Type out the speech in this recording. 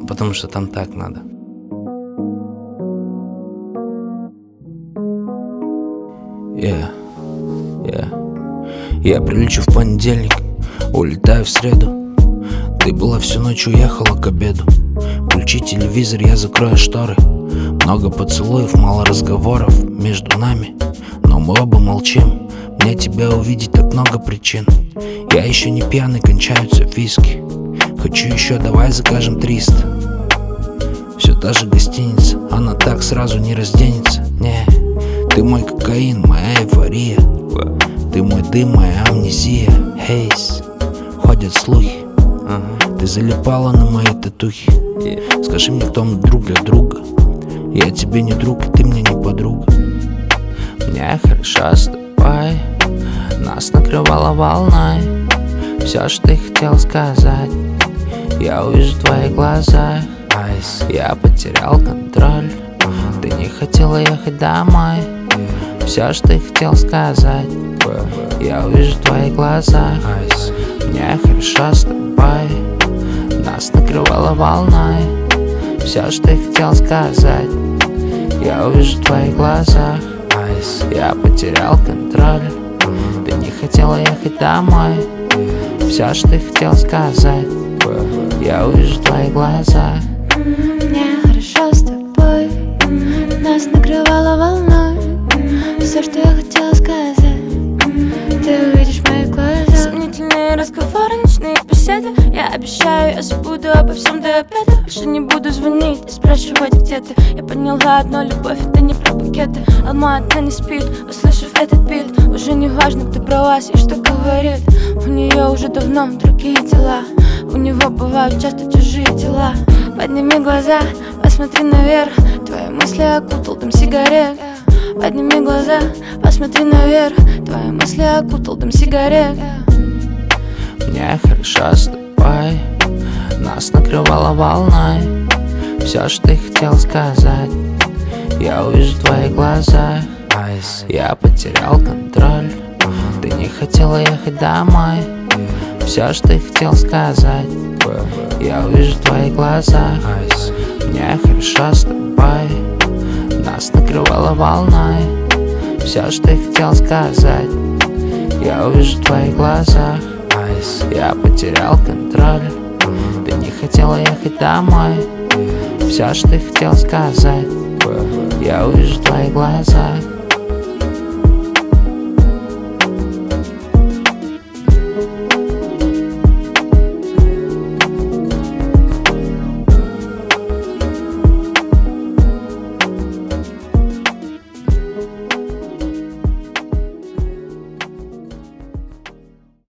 потому что там так надо. Я прилечу в понедельник, улетаю в среду. Ты была всю ночь, уехала к обеду. Включи телевизор, я закрою шторы. Много поцелуев, мало разговоров между нами, но мы оба молчим. Мне тебя увидеть так много причин. Я еще не пьяный, кончаются виски. Хочу еще, давай закажем 300. Все та же гостиница, она так сразу не разденется. Не, ты мой кокаин, моя эйфория. Ты мой дым, моя амнезия. Хейс, ходят слухи, ты залипала на мои татухи. Скажи мне, кто мы друг для друга. Я тебе не друг, и ты мне не подруга. Мне хорошо с тобой, нас накрывала волной. Все, что ты хотел сказать, я увижу в твоих глазах. Я потерял контроль, ты не хотела ехать домой. Все, что ты хотел сказать, я увижу в твоих глазах. Мне хорошо с тобой, нас накрывала волной. Все, что ты хотел сказать, я увижу в твоих глазах. Я потерял контроль, ты не хотела ехать домой. Все, что ты хотел сказать, я увижу в твоих глазах. Мне хорошо с тобой, нас накрывала волной. Все, что я хотела сказать, ты увидишь в моих глазах. Сомнительные разговоры, ночные беседы. Я обещаю, я забуду обо всем до обеда. Больше не буду звонить и спрашивать, где ты. Я поняла одно, любовь это не про букеты. Алма-Ата не спит, услышав этот бит. Уже не важно, кто про вас и что говорит. У нее уже давно другие дела. У него бывают часто чужие тела. Подними глаза, посмотри наверх. Твои мысли окутал дым сигарет. Подними глаза, посмотри наверх. Твои мысли окутал дым сигарет. Мне хорошо с тобой, нас накрывала волной. Все, что ты хотел сказать, я увижу в твоих глазах. Я потерял контроль, ты не хотела ехать домой. Все, что ты хотел сказать, я увижу в твоих глазах. Мне хорошо с тобой, нас накрывала волной. Все, что ты хотел сказать, я увижу в твоих глазах. Я потерял контроль, ты не хотела ехать домой. Все, что ты хотел сказать, я увижу в твоих глазах.